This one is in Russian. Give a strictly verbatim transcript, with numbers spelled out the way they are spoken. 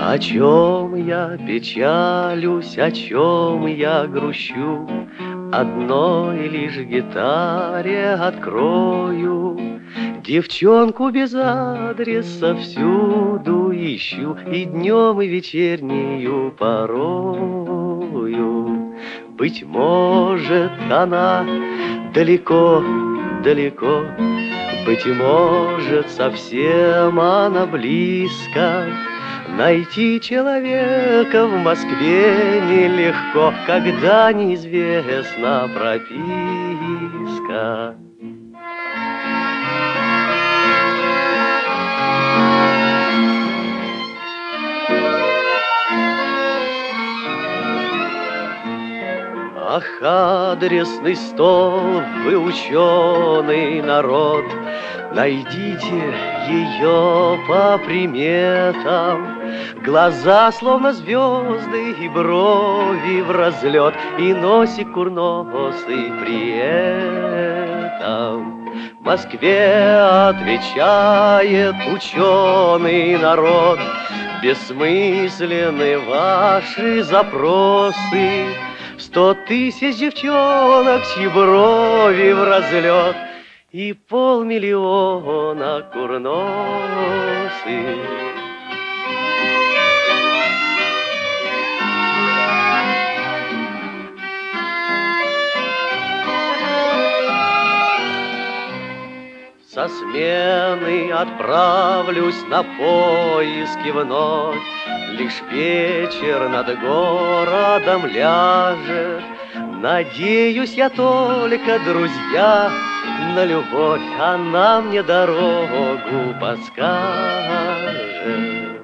О чем я печалюсь, о чем я грущу, одной лишь гитаре открою. Девчонку без адреса всюду ищу, и днем, и вечернею порою. Быть может, она далеко, далеко, быть может, совсем она близко. Найти человека в Москве нелегко, когда неизвестна прописка. Ах, адресный стол, вы ученый народ, найдите ее по приметам. Глаза словно звезды и брови в разлет, и носик курносый при этом. В Москве отвечает ученый народ, бессмысленны ваши запросы. Сто тысяч девчонок, чьи брови в разлет, и полмиллиона курносых. Со смены отправлюсь на поиски вновь, лишь вечер над городом ляжет. Надеюсь я только, друзья, на любовь, она мне дорогу подскажет.